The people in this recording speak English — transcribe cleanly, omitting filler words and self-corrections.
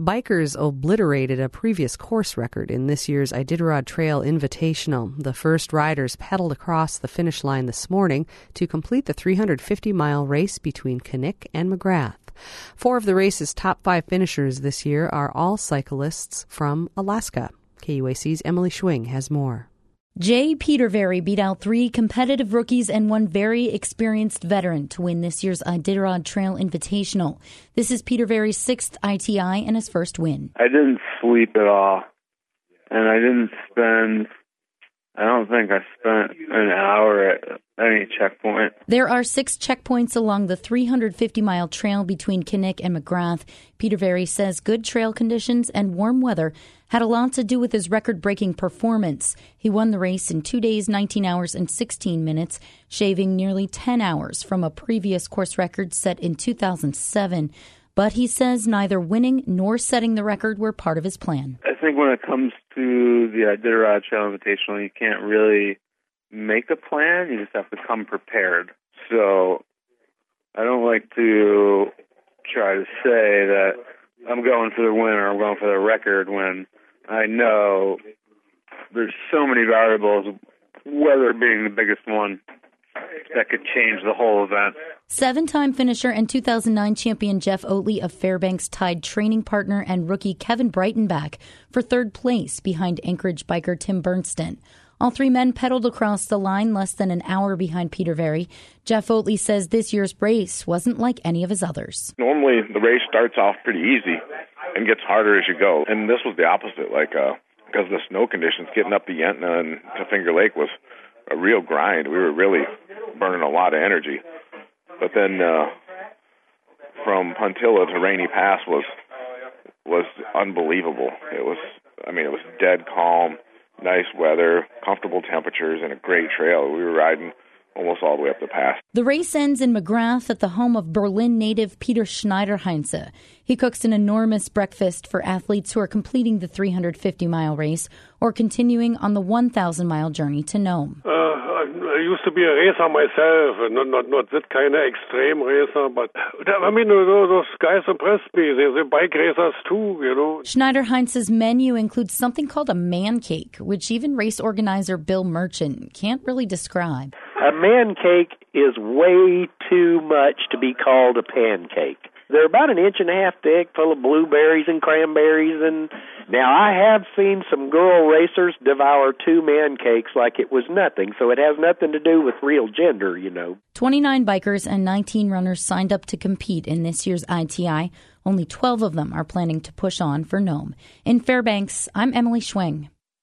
Bikers obliterated a previous course record in this year's Iditarod Trail Invitational. The first riders pedaled across the finish line this morning to complete the 350-mile race between Knik and McGrath. 4 of the race's top 5 finishers this year are all cyclists from Alaska. KUAC's Emily Schwing has more. Jay Petervary beat out 3 competitive rookies and 1 very experienced veteran to win this year's Iditarod Trail Invitational. This is Petervary's 6th ITI and his first win. I didn't sleep at all, and I don't think I spent an hour at any checkpoint. There are 6 checkpoints along the 350-mile trail between Knik and McGrath. Petervary says good trail conditions and warm weather had a lot to do with his record-breaking performance. He won the race in 2 days, 19 hours, and 16 minutes, shaving nearly 10 hours from a previous course record set in 2007. But he says neither winning nor setting the record were part of his plan. I think when it comes to the Iditarod Trail Invitational, you can't really make a plan. You just have to come prepared. So I don't like to try to say that I'm going for the win or I'm going for the record when I know there's so many variables, weather being the biggest one, that could change the whole event. 7-time finisher and 2009 champion Jeff Oatley of Fairbanks tied training partner and rookie Kevin Breitenbach for 3rd place behind Anchorage biker Tim Bernston. All 3 men pedaled across the line less than an hour behind Petervary. Jeff Oatley says this year's race wasn't like any of his others. Normally, the race starts off pretty easy and gets harder as you go. And this was the opposite, because of the snow conditions, getting up the Yentna and to Finger Lake was a real grind. We were really burning a lot of energy. But then from Puntilla to Rainy Pass was unbelievable. It was dead calm, nice weather, comfortable temperatures, and a great trail. We were riding almost all the way up the pass. The race ends in McGrath at the home of Berlin native Peter Schneiderheinze. He cooks an enormous breakfast for athletes who are completing the 350-mile race or continuing on the 1,000-mile journey to Nome. I used to be a racer myself, not that kind of extreme racer, but those guys impressed me. They're bike racers too, you know. Schneiderheinze's menu includes something called a man cake, which even race organizer Bill Merchant can't really describe. A man cake is way too much to be called a pancake. They're about 1.5 inches thick, full of blueberries and cranberries. And now I have seen some girl racers devour 2 man cakes like it was nothing. So it has nothing to do with real gender, you know. 29 bikers and 19 runners signed up to compete in this year's ITI. Only 12 of them are planning to push on for Nome. In Fairbanks, I'm Emily Schwing.